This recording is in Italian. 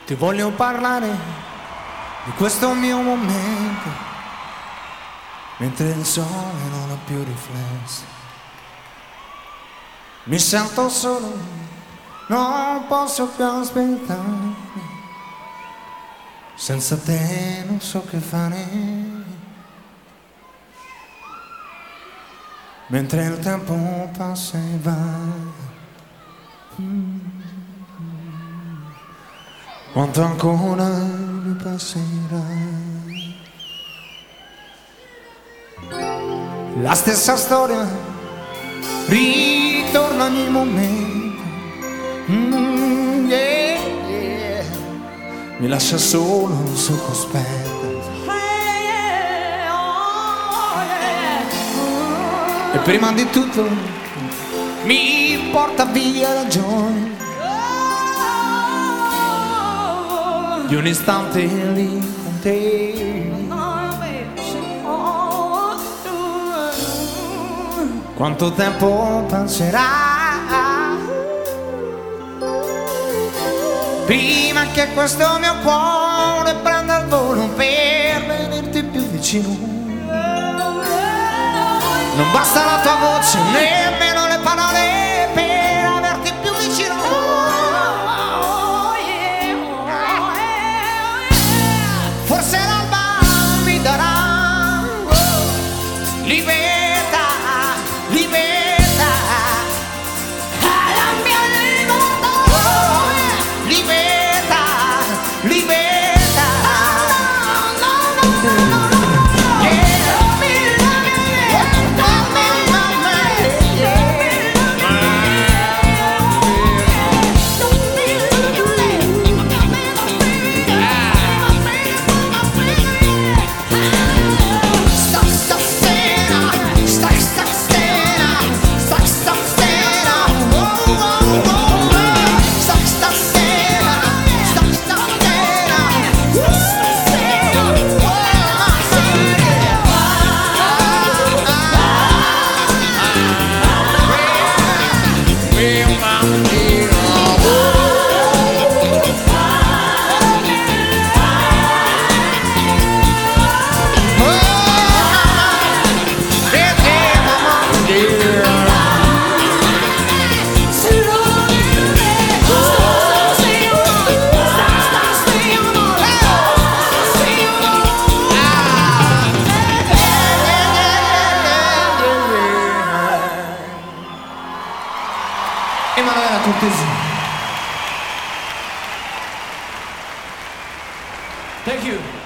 Ti voglio parlare di questo mio momento, mentre il sole non ha più riflessi. Mi sento solo, non posso più aspettare. Senza te non so che fare. Mentre il tempo passa e va. Quanto ancora mi passerà? La stessa storia ritorna ogni momento. Yeah, yeah. Mi lascia solo su cospetto. E prima di tutto mi porta via la gioia di un istante lì con te. Quanto tempo passerà prima che questo mio cuore prenda il volo per venirti più vicino? Non basta la tua voce, nemmeno le parole per averti più vicino. Forse l'alba mi darà libertà, libertà, la mia libertà, libertà, libertà. Emanuela Cortesi. Thank you.